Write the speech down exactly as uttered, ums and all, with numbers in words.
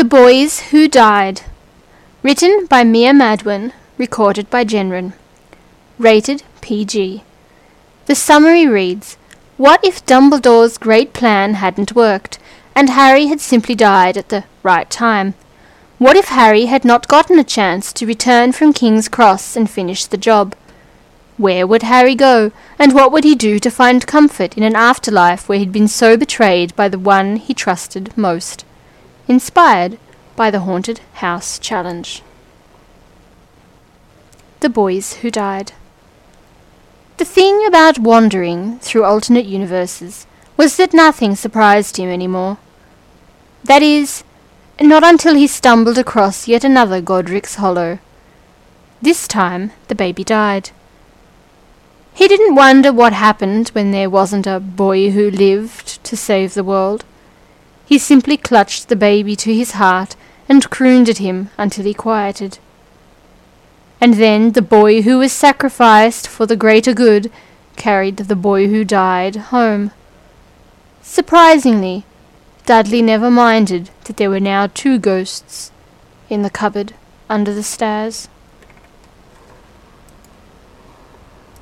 Boys Who Died. Written by Mia Madwin. Recorded by Genren. Rated P G. The summary reads, what if Dumbledore's great plan hadn't worked, and Harry had simply died at the right time? What if Harry had not gotten a chance to return from King's Cross and finish the job? Where would Harry go, and what would he do to find comfort in an afterlife where he'd been so betrayed by the one he trusted most? Inspired by the Haunted House Challenge. The Boys Who Died. The thing about wandering through alternate universes was that nothing surprised him anymore. That is, not until he stumbled across yet another Godric's Hollow. This time the baby died. He didn't wonder what happened when there wasn't a boy who lived to save the world. He simply clutched the baby to his heart and crooned at him until he quieted. And then the boy who was sacrificed for the greater good carried the boy who died home. Surprisingly, Dudley never minded that there were now two ghosts in the cupboard under the stairs.